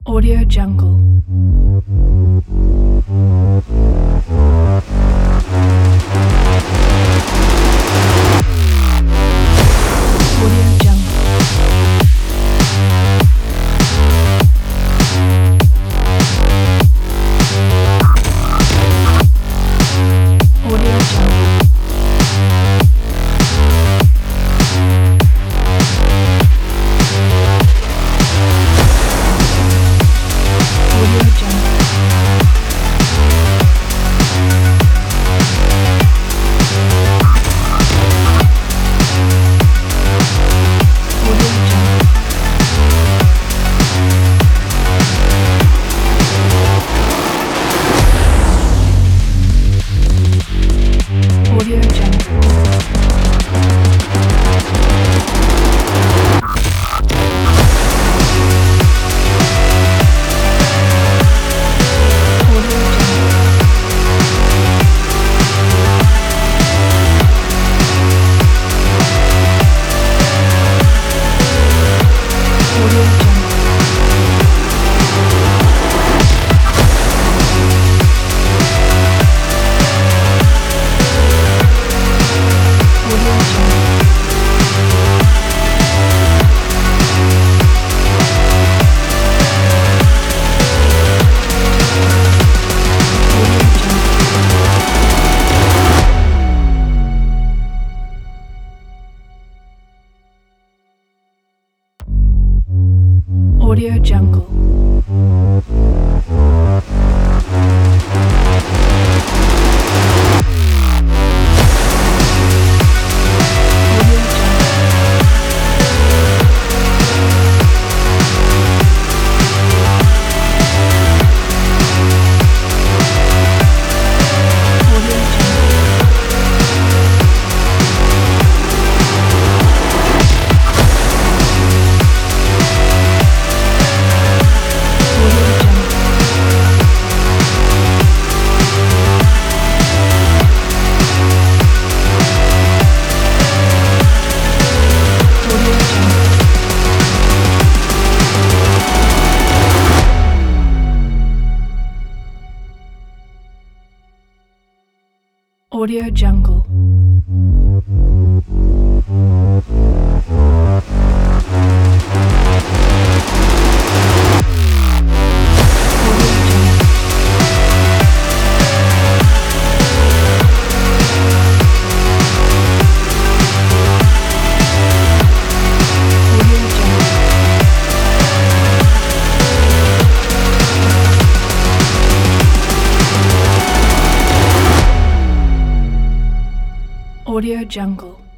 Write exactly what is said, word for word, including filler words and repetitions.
Audio Jungle. Audio Jungle. Audio Jungle. Audio Jungle. Audio Jungle. Audio Jungle. Audio Jungle. Audio Jungle. Audio Jungle. Audio Jungle. Audio Jungle. Audio Jungle. Audio Jungle. Audio Jungle. Audio Jungle. Audio Jungle. Audio Jungle. Audio Jungle. Audio Jungle.